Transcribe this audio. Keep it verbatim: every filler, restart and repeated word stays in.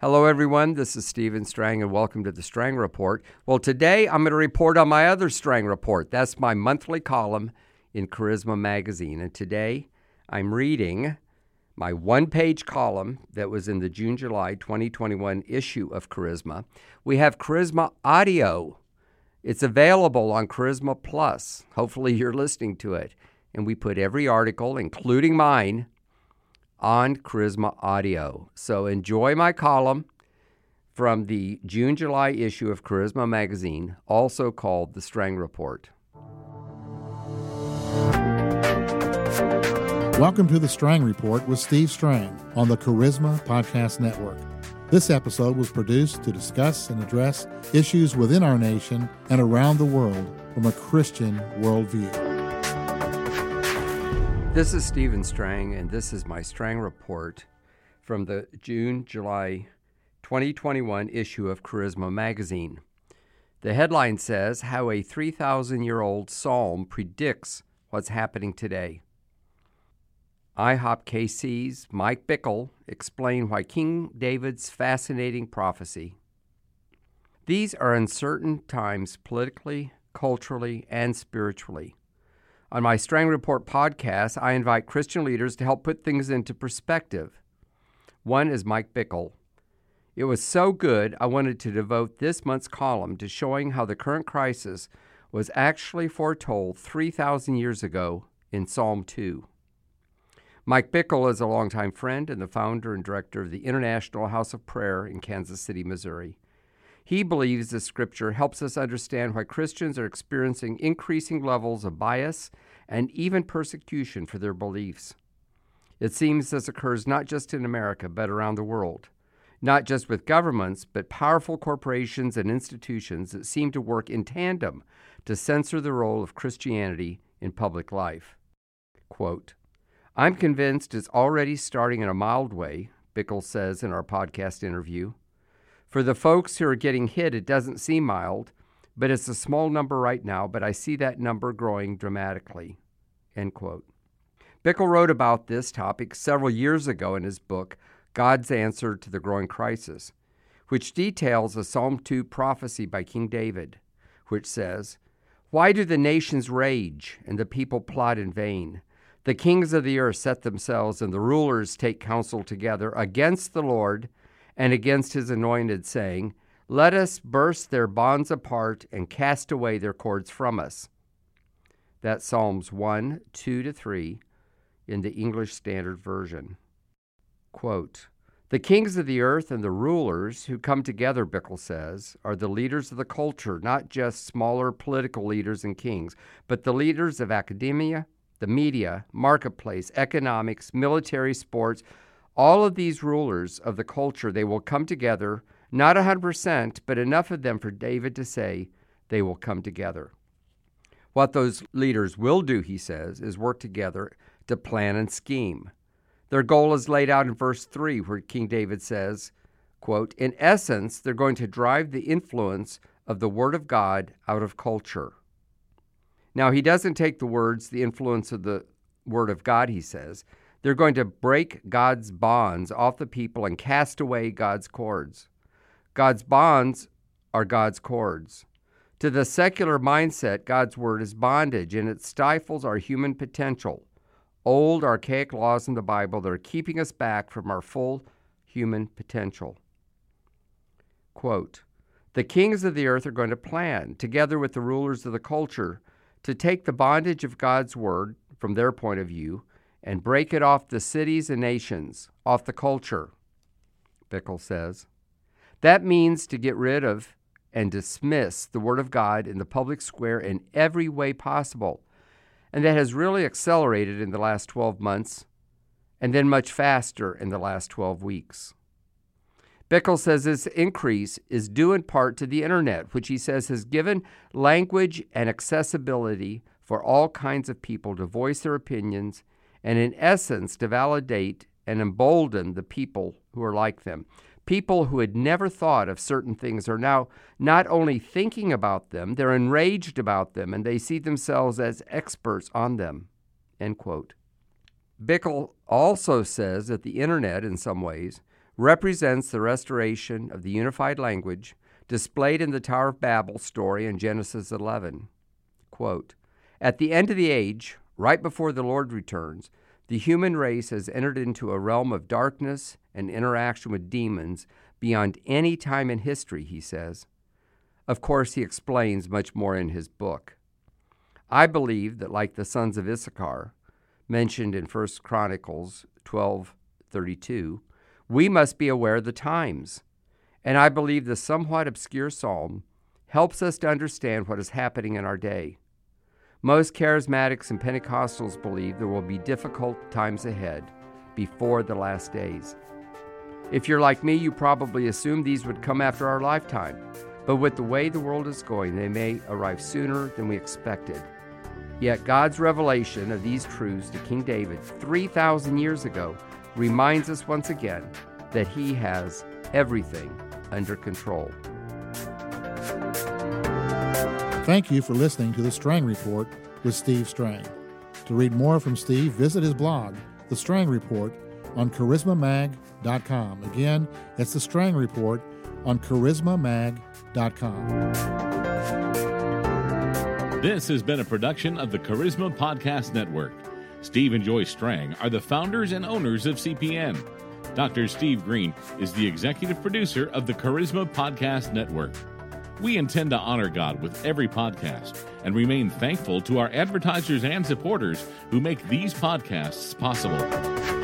Hello, everyone. This is Stephen Strang, and welcome to the Strang Report. Well, today I'm going to report on my other Strang Report. That's my monthly column in Charisma Magazine. And today I'm reading my one-page column that was in the June-July twenty twenty-one issue of Charisma. We have Charisma Audio. It's available on Charisma Plus. Hopefully you're listening to it. And we put every article, including mine, on Charisma Audio. So enjoy my column from the June-July issue of Charisma Magazine, also called The Strang Report. Welcome to The Strang Report with Steve Strang on the Charisma Podcast Network. This episode was produced to discuss and address issues within our nation and around the world from a Christian worldview. This is Stephen Strang, and this is my Strang Report from the June-July twenty twenty-one issue of Charisma Magazine. The headline says, How a three thousand year old Psalm Predicts What's Happening Today. I HOP K C's Mike Bickle explained why King David's fascinating prophecy. These are uncertain times politically, culturally, and spiritually. On my Strang Report podcast, I invite Christian leaders to help put things into perspective. One is Mike Bickle. It was so good, I wanted to devote this month's column to showing how the current crisis was actually foretold three thousand years ago in Psalm two. Mike Bickle is a longtime friend and the founder and director of the International House of Prayer in Kansas City, Missouri. He believes the scripture helps us understand why Christians are experiencing increasing levels of bias and even persecution for their beliefs. It seems this occurs not just in America, but around the world. Not just with governments, but powerful corporations and institutions that seem to work in tandem to censor the role of Christianity in public life. Quote, I'm convinced it's already starting in a mild way, Bickle says in our podcast interview. For the folks who are getting hit, it doesn't seem mild, but it's a small number right now, but I see that number growing dramatically, end quote. Bickle wrote about this topic several years ago in his book, God's Answer to the Growing Crisis, which details a Psalm two prophecy by King David, which says, Why do the nations rage and the people plot in vain? The kings of the earth set themselves and the rulers take counsel together against the Lord and against his anointed, saying, Let us burst their bonds apart and cast away their cords from us. That's Psalms one, two to three in the English Standard Version. Quote, The kings of the earth and the rulers who come together, Bickle says, are the leaders of the culture, not just smaller political leaders and kings, but the leaders of academia, the media, marketplace, economics, military, sports. All of these rulers of the culture, they will come together, not one hundred percent, but enough of them for David to say they will come together. What those leaders will do, he says, is work together to plan and scheme. Their goal is laid out in verse three, where King David says, quote, In essence, they're going to drive the influence of the Word of God out of culture. Now, he doesn't take the words, the influence of the Word of God, he says. They're going to break God's bonds off the people and cast away God's cords. God's bonds are God's cords. To the secular mindset, God's word is bondage, and it stifles our human potential. Old, archaic laws in the Bible that are keeping us back from our full human potential. Quote, The kings of the earth are going to plan, together with the rulers of the culture, to take the bondage of God's word, from their point of view, and break it off the cities and nations, off the culture, Bickle says. That means to get rid of and dismiss the Word of God in the public square in every way possible. And that has really accelerated in the last twelve months, and then much faster in the last twelve weeks. Bickle says this increase is due in part to the internet, which he says has given language and accessibility for all kinds of people to voice their opinions and in essence to validate and embolden the people who are like them. People who had never thought of certain things are now not only thinking about them, they're enraged about them, and they see themselves as experts on them, end quote. Bickle also says that the internet, in some ways, represents the restoration of the unified language displayed in the Tower of Babel story in Genesis eleven. Quote, "At the end of the age, right before the Lord returns, the human race has entered into a realm of darkness and interaction with demons beyond any time in history," he says. Of course, he explains much more in his book. I believe that, like the sons of Issachar, mentioned in First Chronicles twelve thirty-two, we must be aware of the times. And I believe the somewhat obscure psalm helps us to understand what is happening in our day. Most charismatics and Pentecostals believe there will be difficult times ahead before the last days. If you're like me, you probably assume these would come after our lifetime. But with the way the world is going, they may arrive sooner than we expected. Yet God's revelation of these truths to King David three thousand years ago reminds us once again that he has everything under control. Thank you for listening to The Strang Report with Steve Strang. To read more from Steve, visit his blog, The Strang Report, on charisma mag dot com. Again, it's The Strang Report on charisma mag dot com. This has been a production of the Charisma Podcast Network. Steve and Joyce Strang are the founders and owners of C P N. Doctor Steve Green is the executive producer of the Charisma Podcast Network. We intend to honor God with every podcast and remain thankful to our advertisers and supporters who make these podcasts possible.